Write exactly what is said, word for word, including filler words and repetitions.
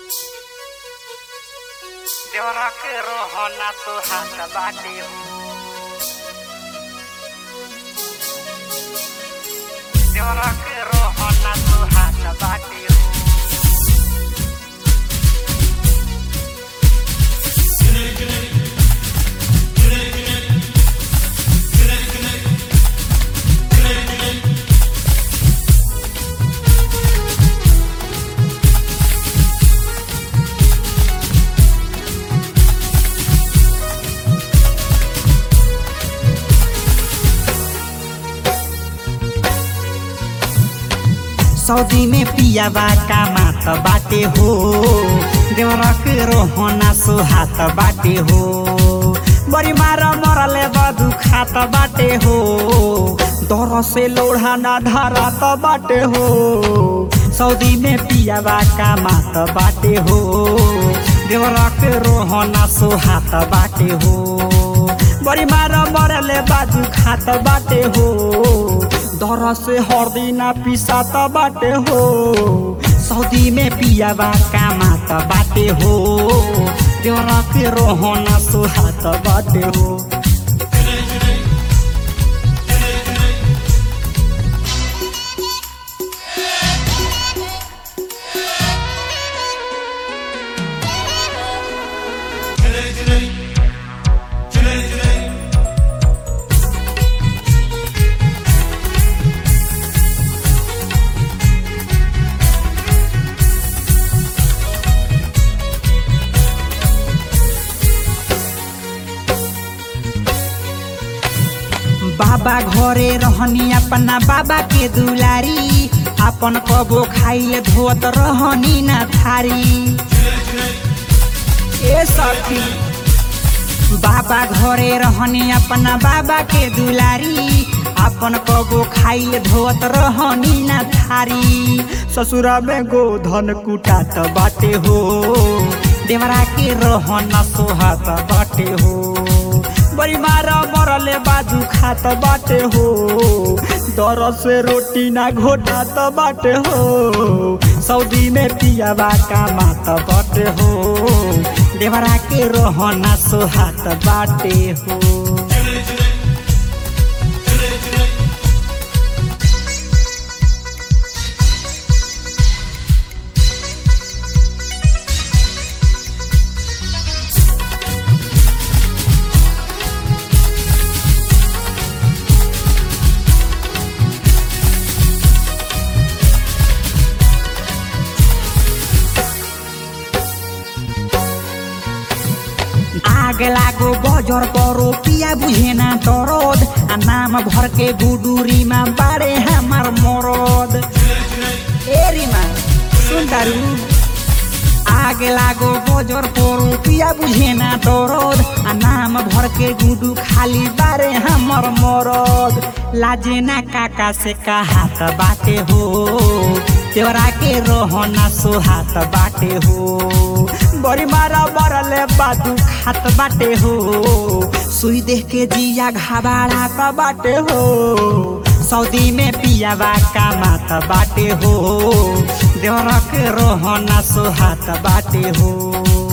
देवरा के रोहना सुहात बाटे देवरा के रोहना सुहात बाटे सऊदी में पियावा का मात बाटे हो देवरा के रोहना सुहात बाटे हो बड़ी मारा मरले बदू खात बाटे हो दर से लोढ़ा ना धरात बाटे हो सऊदी में पियावा का मात बाटे हो देवरा के रोहना सुहात बाटे हो बड़ी मारा मरले बदू खात बाटे हो दर से हरदी ना पिसात बाटे हो सऊदी में पियावा का मात बाटे हो देवरा के रोहना सुहात बाटे हो बाबा घरे रहनी अपना बाबा के दुलारी अपन कबो खाइले धोत रहनी ना थारी ए सखी बाबा घरे रहनी अपना बाबा के दुलारी अपन कबो खाइले धोत रहनी ना थारी ससुरा में गोधन कुटात बाटे हो देवरा के रहना सोहात बाटे हो बड़ी मारा मरले बाजू खात बाटे हो दर से रोटी ना घोटात बाटे हो सऊदी में पियावा का मात बाटे हो देवरा के रोहना सोहात बाटे हो आग लागो बजर करो पिया बुझेना दरद आ नाम भर के गुडूरी में बारे हमार मरद एरी मा सुन तारू आग लागो बजर करो पिया बुझेना दरद आ नाम भर के गुडू खाली बारे हमार मरद लाजे ना काका से कहात बाटे हो देवरा के रोहना सुहात बाटे हो बड़ी मारा मरले बादू खात बाटे हो सुई देख के जिया घाबाड़ा बाटे हो सऊदी में पियावा का मात बाटे हो देवरा के रोहना सुहात बाटे हो।